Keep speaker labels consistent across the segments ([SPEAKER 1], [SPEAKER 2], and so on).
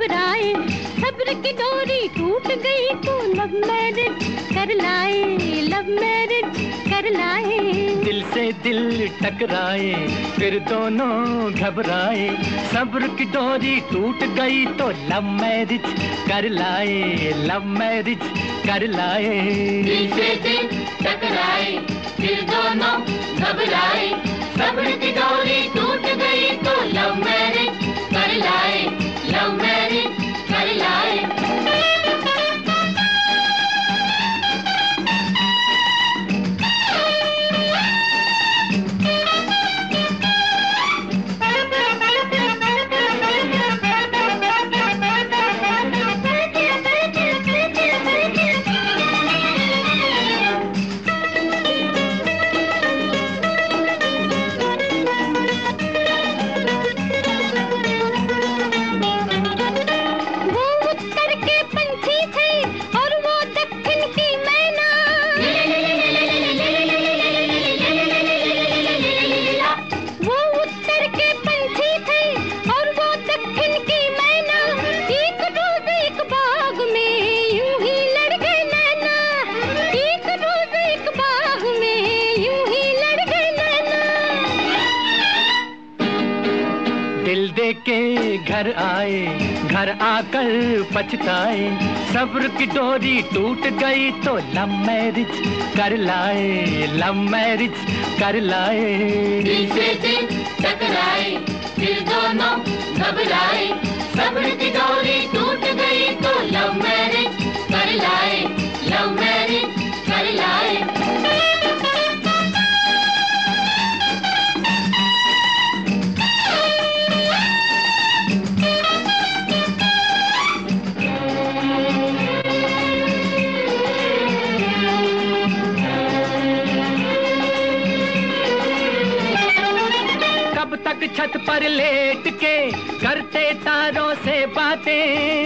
[SPEAKER 1] घबराए, सब्र की डोरी टूट गई तो लव मैरिज कर लाए, लव मैरिज कर लाए।
[SPEAKER 2] दिल से दिल टकराए फिर दोनों घबराए, सब्र की डोरी टूट गई तो लव मैरिज कर लाए, लव मैरिज कर लाए।
[SPEAKER 3] दिल से दिल टकराए फिर दोनों घबराए, सब्र की डोरी टूट गई तो लव मैरिज कर लाए, लव मैरिज कर लाए।
[SPEAKER 2] दिल दे के घर आए, घर आकर पछताए, सब्र की डोरी टूट गई तो लव मैरिज कर लाए, लव मैरिज कर लाए।
[SPEAKER 3] दिल से दिल टकराए फिर दोनों घबराए, सब्र की डोरी टूट गई तो लव मैरिज कर लाए, लव मैरिज कर लाए।
[SPEAKER 2] कब तक छत पर लेट के करते तारों से बातें,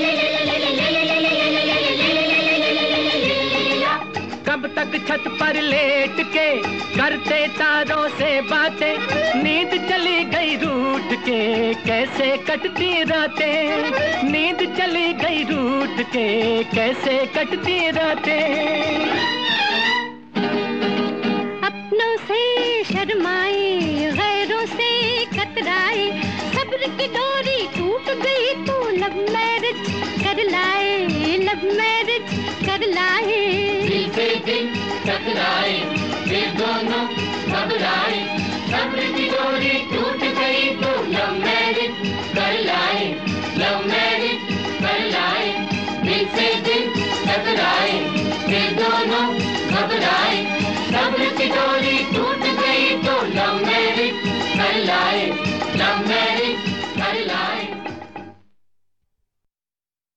[SPEAKER 2] कब तक छत पर लेट के करते तारों से बातें, नींद चली गई रूठ के कैसे कटती रातें, नींद चली गई रूठ के कैसे कटती रातें।
[SPEAKER 1] अपनों से शर्माए, गैरों से कतराए, सब्र की डोरी टूट गई तो लव मैरिज कर लाए, लव मैरिज कर लाए।
[SPEAKER 3] दिल से दिल टकराए फिर दोनों घबराए, सब्र की डोरी टूट गई तो लव मैरिज कर लाए, लव मैरिज कर लाए। दिल से दिल टकराए फिर दोनों घबराए, सब्र की डोरी टूट